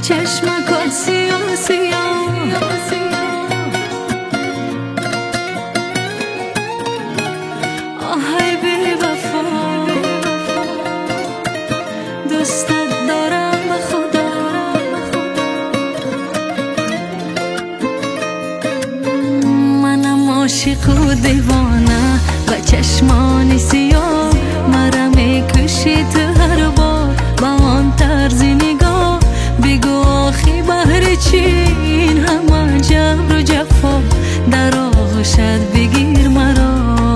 چشمکات سیاه سیاه آهای بی وفا دوستت دارم به خدا منم عاشق و دیوانه و چشمانی سیاه مرا میکشی تو هر بار با آن طرز نگاه بگو آخی بهر چی این همه جبر و جفا در آغوشت بگیر مرا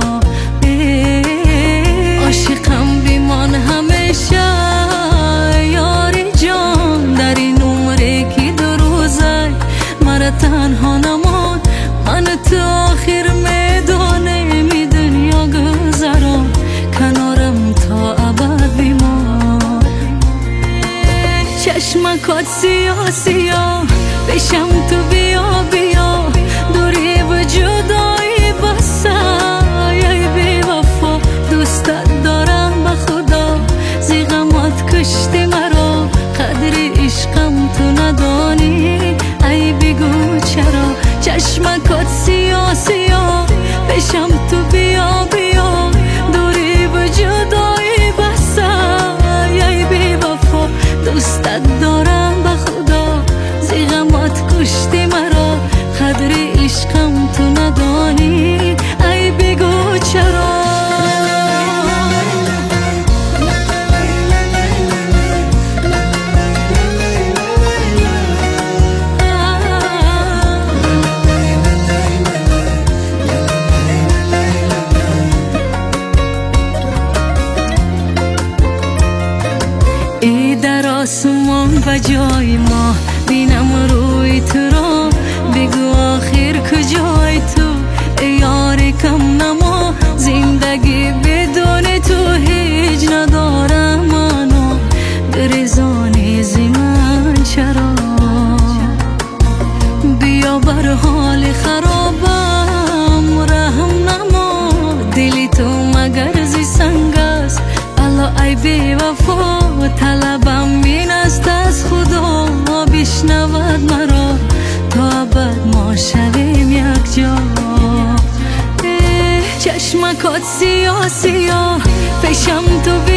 عاشقم بیمان همیشه یاری جان در این عمره که دو روزه مرا تنها نمان من تو آخر میدانم دنیا گذران کنارم تا ابد بیمان چشمکات سیاه سیاه پیشم تو بیا بیا دوری و جدایی بسه ای بی وفا دوستت دارم به خدا زیغمات کشتی مرا قدر عشقم تو ندانی ای بگو چرا چشمکات سیاه سیاه پیشم تو بیا بیا دوری و جدایی بسه ای بی وفا دوستت دارم به خدا زیغمات کشتی مرا قدر عشقم تو ندانی ای بگو چرا ای در آسمان و جای ما بینم روی تو را بگو آخر کجای تو ای یار کم نما زندگی بدون تو هیچ ندارم منو گریزانی زمان چرا بیا بر حال خرابم رحم نما دلی تو مگر زی سنگ است الله ای بی وفا طلبم این است از خدا بشنود مرا تا ابد ما شویم یک جا چشمکات سیاه سیاه پیشم تو